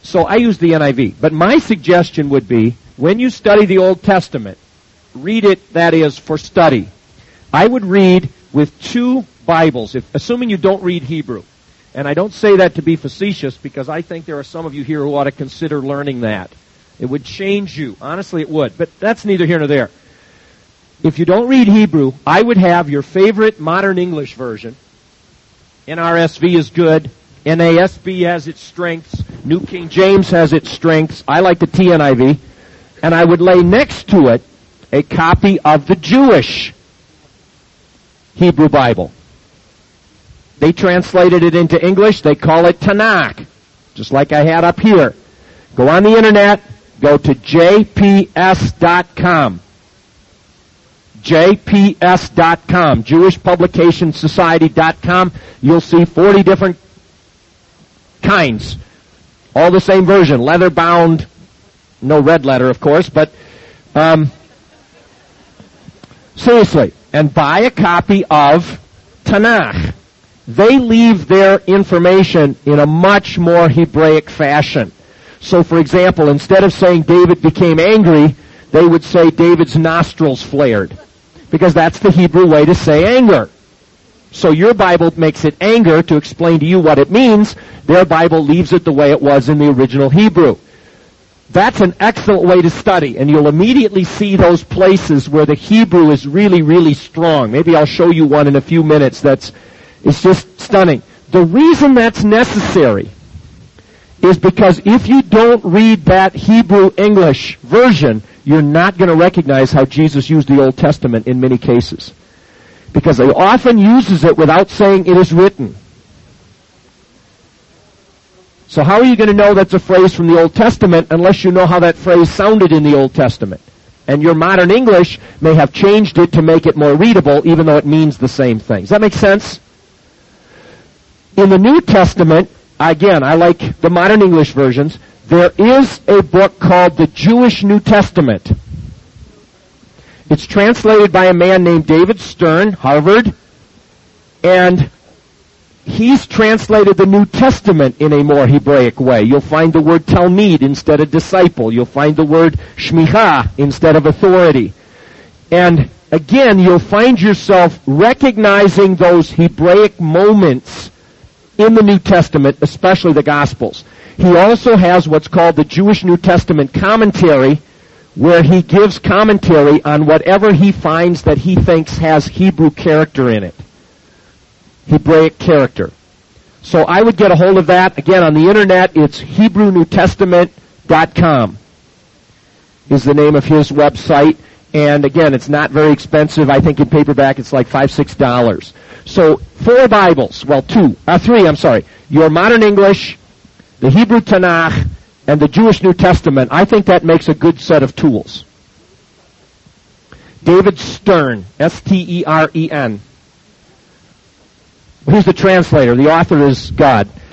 So I use the NIV. But my suggestion would be, when you study the Old Testament, read it, that is, for study. I would read with two Bibles, assuming you don't read Hebrew. And I don't say that to be facetious, because I think there are some of you here who ought to consider learning that. It would change you. Honestly, it would. But that's neither here nor there. If you don't read Hebrew, I would have your favorite modern English version. NRSV is good. NASB has its strengths. New King James has its strengths. I like the TNIV. And I would lay next to it a copy of the Jewish Hebrew Bible. They translated it into English. They call it Tanakh, just like I had up here. Go on the internet. Go to jps.com. jps.com, JewishPublicationSociety.com. You'll see 40 different kinds. All the same version, leather-bound, no red letter, of course, but seriously. And buy a copy of Tanakh. They leave their information in a much more Hebraic fashion. So, for example, instead of saying David became angry, they would say David's nostrils flared, because that's the Hebrew way to say anger. So your Bible makes it anger to explain to you what it means. Their Bible leaves it the way it was in the original Hebrew. That's an excellent way to study, and you'll immediately see those places where the Hebrew is really, really strong. Maybe I'll show you one in a few minutes it's just stunning. The reason that's necessary is because if you don't read that Hebrew English version, you're not going to recognize how Jesus used the Old Testament in many cases. Because he often uses it without saying it is written. So how are you going to know that's a phrase from the Old Testament unless you know how that phrase sounded in the Old Testament? And your modern English may have changed it to make it more readable, even though it means the same thing. Does that make sense? In the New Testament, again, I like the modern English versions, there is a book called the Jewish New Testament. It's translated by a man named David Stern, Harvard, and he's translated the New Testament in a more Hebraic way. You'll find the word Talmid instead of disciple. You'll find the word Shmicha instead of authority. And again, you'll find yourself recognizing those Hebraic moments in the New Testament, especially the Gospels. He also has what's called the Jewish New Testament commentary, where he gives commentary on whatever he finds that he thinks has Hebrew character in it. Hebraic character. So I would get a hold of that. Again, on the internet, it's HebrewNewTestament.com is the name of his website. And again, it's not very expensive. I think in paperback it's like $5, $6. So 4 Bibles, well 3, your modern English, the Hebrew Tanakh, and the Jewish New Testament. I think that makes a good set of tools. David Stern, S-T-E-R-E-N. Who's the translator? The author is God.